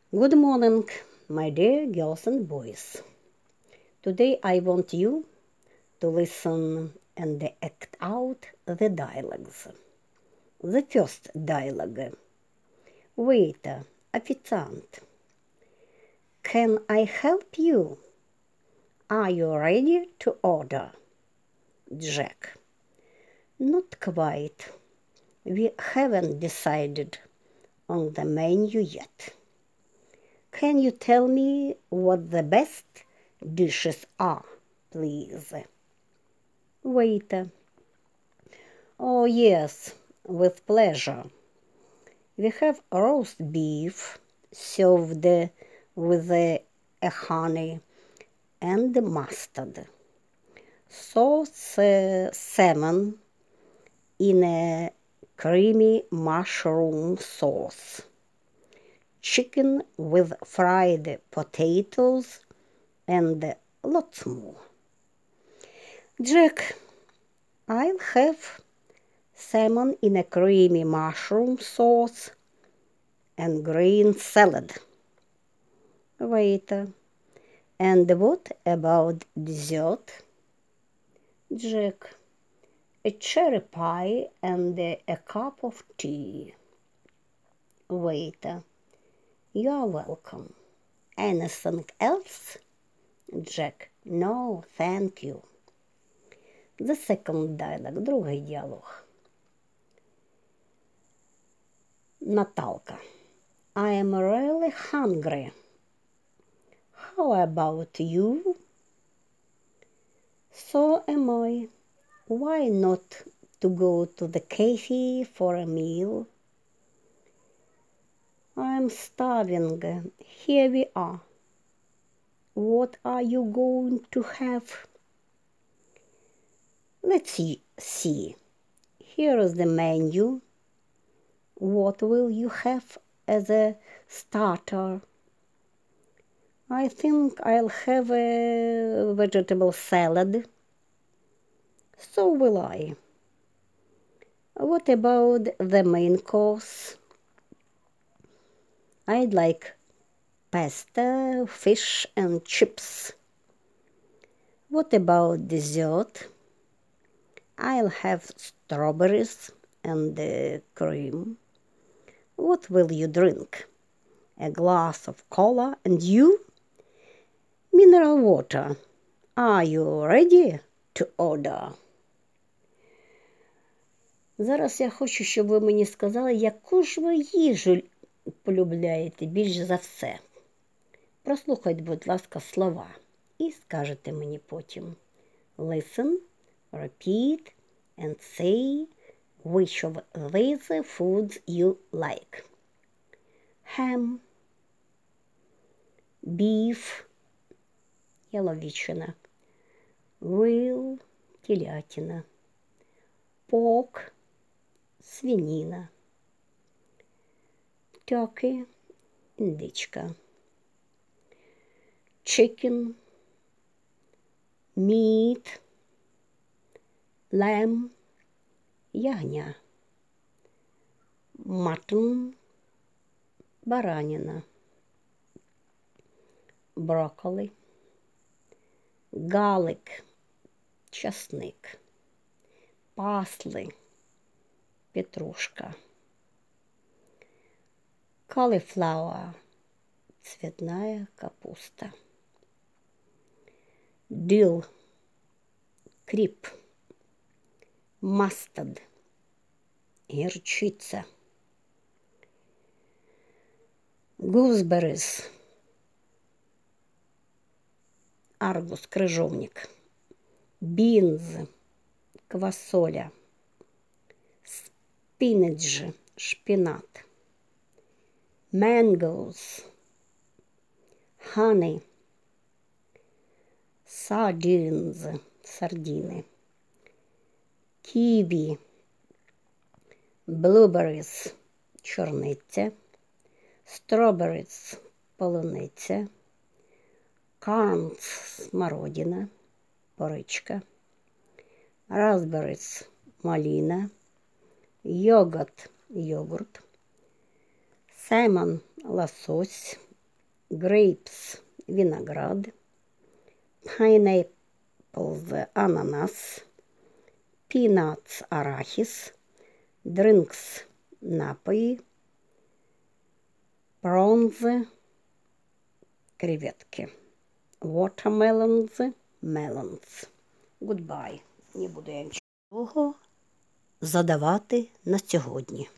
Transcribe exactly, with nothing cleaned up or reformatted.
Good morning, my dear girls and boys. Today I want you to listen and act out the dialogues. The first dialogue. Waiter, официант. Can I help you? Are you ready to order? Jack. Not quite. We haven't decided on the menu yet. Can you tell me what the best dishes are, please? Waiter. Oh, yes, with pleasure. We have roast beef served with a honey and mustard, sauce uh, salmon in a creamy mushroom sauce, chicken with fried potatoes, and lots more. Jack, I'll have salmon in a creamy mushroom sauce and green salad. Waiter, and what about dessert? Jack, a cherry pie and a, a cup of tea. Waiter, you're welcome. Anything else? Jack, no, thank you. The second dialogue, другий діалог. Наталка, I am really hungry. How about you? So am I. Why not to go to the cafe for a meal? I'm starving. Here we are. What are you going to have? Let's see. Here is the menu. What will you have as a starter? I think I'll have a vegetable salad. So will I. What about the main course? I'd like pasta, fish, and chips. What about dessert? I'll have strawberries and uh, cream. What will you drink? A glass of cola, and you? Mineral water. Are you ready to order? Зараз я хочу, щоб ви мені сказали, яку ж ви їжу полюбляєте більш за все. Прослухайте, будь ласка, слова і скажете мені потім. Listen, repeat and say which of these foods you like. Ham, beef, яловичина, veal, телятина, pork, свинина, turkey, індичка, chicken, meat, lamb, ягня, mutton, баранина, broccoli, garlic, часник, parsley, петрушка, cauliflower, цветная капуста, dill, кріп, mustard, гірчиця, gooseberries, арбуз, крижовник, beans, квасоля, spinach, шпинат, mangoes, honey, sardines, сардини, kiwi, blueberries, чорниця, strawberries, полуниця, currants, смородина, поричка, raspberries, малина, йогурт, йогурт, salmon, лосось, grapes – виноград, pineapples – ананас, peanuts – арахіс, drinks – напої, prawns – креветки, watermelons – melons. Goodbye. Не буду я нічого задавати на сьогодні.